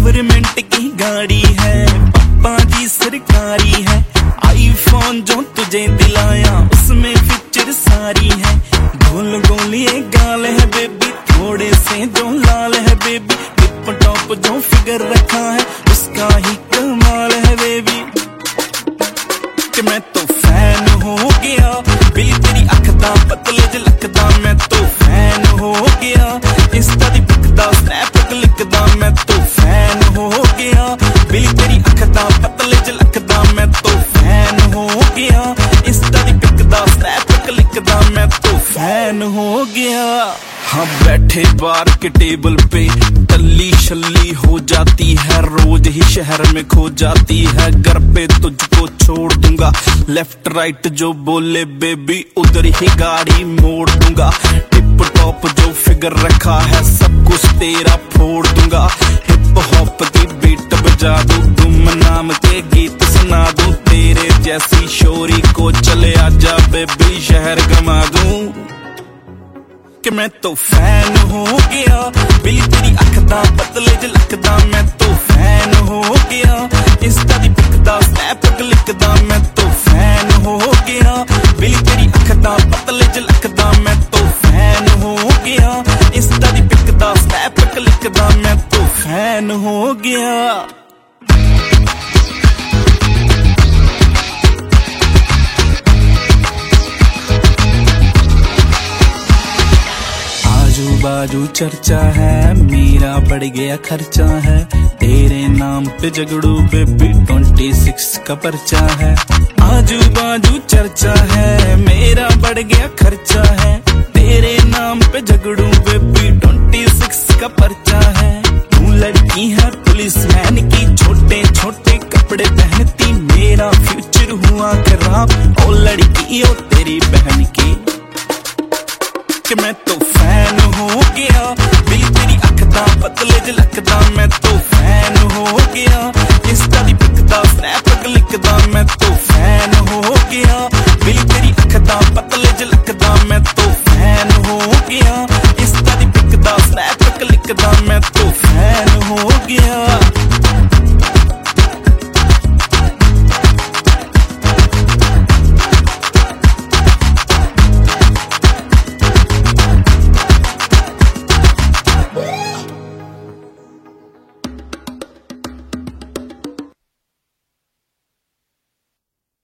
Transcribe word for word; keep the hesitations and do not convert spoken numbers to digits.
Government की गाड़ी है, पापा जी सरकारी है, आईफोन जो तुझे दिलाया उसमें फीचर सारी है, गोल गोल ये गाल है बेबी, थोड़े से जो लाल है बेबी, टिप टॉप जो फिगर रखा है उसका ही कमाल है बेबी। कि मैं तो फैन हो गया, बिल तेरी अख दा पतले ज लकदा, मैं तो फैन हो गया, इंस्टा दी पिक दा स्नैप क्लिकदा, मैं तो फैन हो गया, बिल तेरी अख दा पतले ज लकदा, मैं तो फैन हो गया, इंस्टा दी पिक दा स्नैप क्लिकदा, मैं तो फैन हो गया। हाँ बैठे बार के टेबल पे टल्ली शल्ली हो जाती है, रोज ही शहर में खो जाती है, घर पे तुझको छोड़ दूंगा, लेफ्ट राइट जो बोले बेबी उधर ही गाड़ी मोड़ दूंगा, टिप टॉप जो फिगर रखा है सब कुछ तेरा फोड़ दूंगा, हिप हॉप की बीट बजा दूं, गुम नाम के गीत सुना दूं, तेरे जैसी शोरी को चले आजा बेबी शहर घुमा दूं। कि मैं तो फैन हो गया, बिल तेरी अख दा पतले ज लकदा, मैं तो फैन हो गया, इंस्टा दी पिक दा स्नैप क्लिकदा, मैं तो फैन हो गया, बिल तेरी अख दा पतले ज लकदा, मैं तो फैन हो गया, इंस्टा दी पिक दा स्नैप क्लिकदा, मैं तो फैन हो गया। आजू बाजू चर्चा है, मेरा बढ़ गया खर्चा है, तेरे नाम पे झगड़ू बेबी ट्वेंटी सिक्स का पर्चा है। आजू बाजू चर्चा है, मेरा बढ़ गया खर्चा है, तेरे नाम पे झगड़ू बेबी ट्वेंटी सिक्स का पर्चा है। तू लड़की है पुलिसमैन की, छोटे छोटे कपड़े पहनती, मेरा फ्यूचर हुआ खराब ओ लड़की ओ तेरी बहन की। कि मैं तो फैन हो गया, बिल तेरी अख दा पतले ज लकदा, मैं तो फैन हो गया, इंस्टा दी पिक दा स्नैप क्लिकदा, मैं तो फैन हो गया, बिल तेरी अख दा पतले ज लकदा, मैं तो फैन हो गया, इंस्टा दी पिक दा स्नैप क्लिकदा, मैं तो